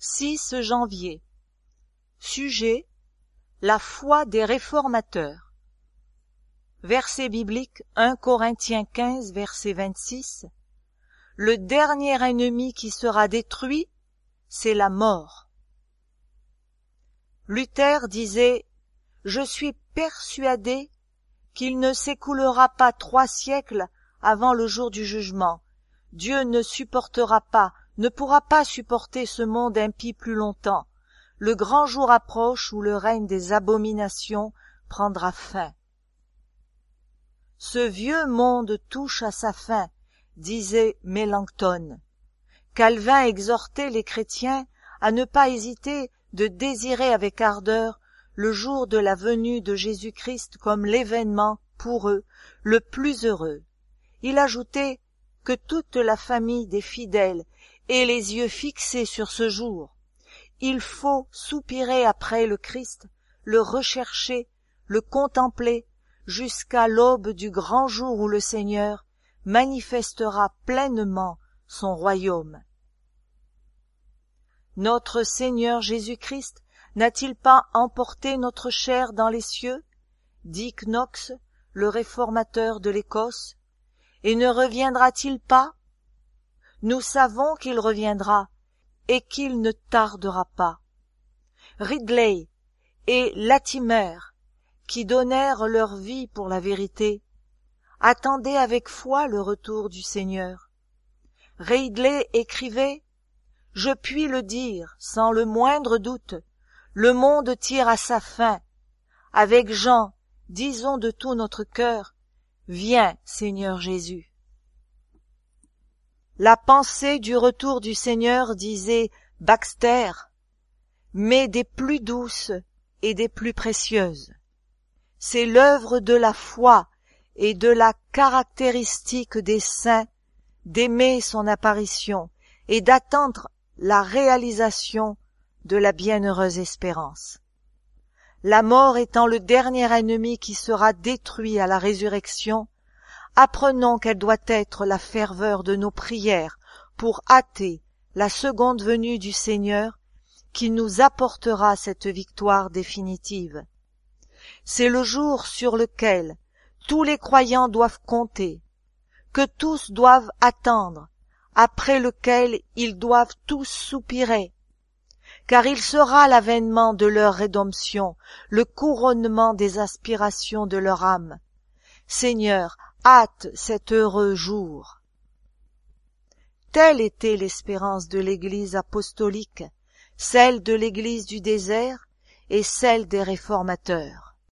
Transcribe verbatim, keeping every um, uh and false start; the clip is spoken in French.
six janvier. Sujet: la foi des réformateurs. Verset biblique un Corinthiens quinze, verset vingt-six. Le dernier ennemi qui sera détruit, c'est la mort. Luther disait: je suis persuadé qu'il ne s'écoulera pas trois siècles avant le jour du jugement. Dieu ne supportera pas, ne pourra pas supporter ce monde impie plus longtemps. Le grand jour approche où le règne des abominations prendra fin. Ce vieux monde touche à sa fin, disait Mélenchon. Calvin exhortait les chrétiens à ne pas hésiter de désirer avec ardeur le jour de la venue de Jésus-Christ comme l'événement, pour eux, le plus heureux. Il ajoutait que toute la famille des fidèles ait les yeux fixés sur ce jour. Il faut soupirer après le Christ, le rechercher, le contempler, jusqu'à l'aube du grand jour où le Seigneur manifestera pleinement son royaume. Notre Seigneur Jésus-Christ n'a-t-il pas emporté notre chair dans les cieux, dit Knox, le réformateur de l'Écosse, et ne reviendra-t-il pas? Nous savons qu'il reviendra, et qu'il ne tardera pas. Ridley et Latimer, qui donnèrent leur vie pour la vérité, attendaient avec foi le retour du Seigneur. Ridley écrivait: « Je puis le dire sans le moindre doute, le monde tire à sa fin. Avec Jean, disons de tout notre cœur, viens, Seigneur Jésus. » La pensée du retour du Seigneur, disait Baxter, mais des plus douces et des plus précieuses. C'est l'œuvre de la foi et de la caractéristique des saints d'aimer son apparition et d'attendre la réalisation de la bienheureuse espérance. La mort étant le dernier ennemi qui sera détruit à la résurrection, apprenons quelle doit être la ferveur de nos prières pour hâter la seconde venue du Seigneur qui nous apportera cette victoire définitive. C'est le jour sur lequel tous les croyants doivent compter, que tous doivent attendre, après lequel ils doivent tous soupirer, car il sera l'avènement de leur rédemption, le couronnement des aspirations de leur âme. Seigneur, hâte cet heureux jour. Telle était l'espérance de l'Église apostolique, celle de l'Église du désert et celle des réformateurs.